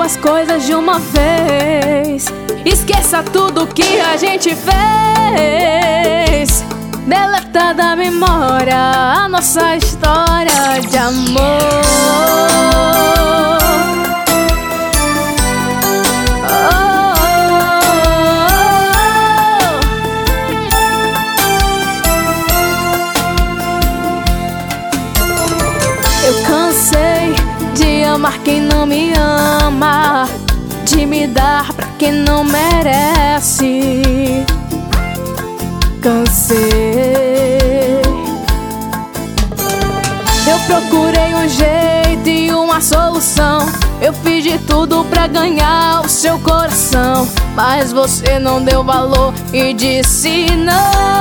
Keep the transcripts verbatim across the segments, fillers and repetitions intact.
suas coisas de uma vez. Esqueça tudo que a gente fez. Deleta da memória a nossa história de amor. Eu cansei de amar quem não me ama, de me dar pra quem não merece. Cansei. Eu procurei um jeito e uma solução. Eu fiz de tudo pra ganhar o seu coração, mas você não deu valor e disse não.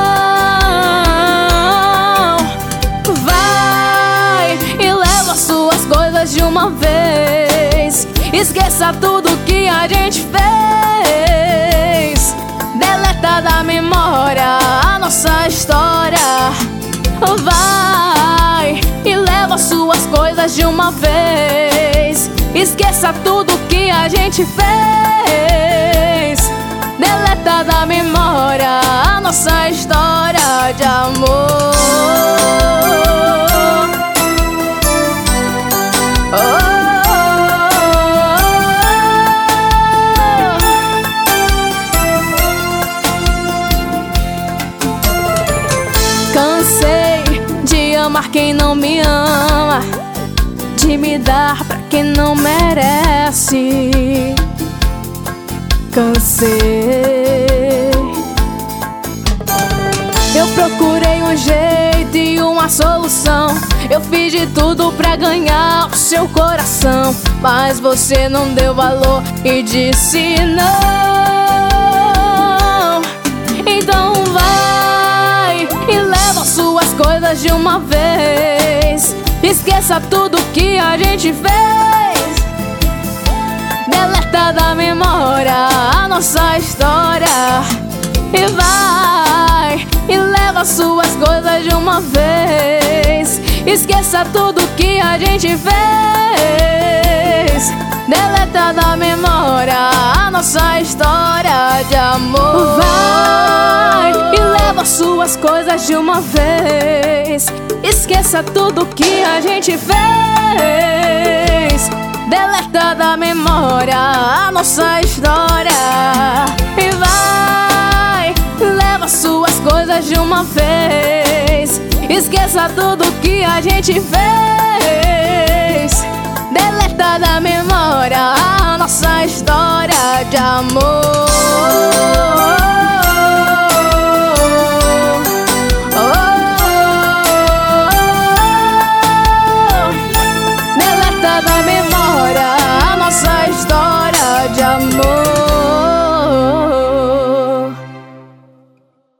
Vai e leva suas coisas de uma vez. Esqueça tudo que a gente fez. Deleta da memória a nossa história. Vai e leva suas coisas de uma vez. Esqueça tudo que a gente fez. Deleta da memória a nossa história de amor. Cansei de amar quem não me ama, de me dar pra quem não merece. Cansei. Eu procurei um jeito e uma solução. Eu fiz de tudo pra ganhar o seu coração, mas você não deu valor e disse não. Então vai e leva suas coisas de uma vez. Esqueça tudo que a gente fez. Deleta da memória a nossa história. E vai e leva suas coisas de uma vez. Esqueça tudo que a gente fez. Deleta da memória a nossa história de amor. Vai e leva suas coisas de uma vez. Esqueça tudo que a gente fez. Deleta da memória a nossa história. E vai, leva suas coisas de uma vez. Esqueça tudo que a gente fez.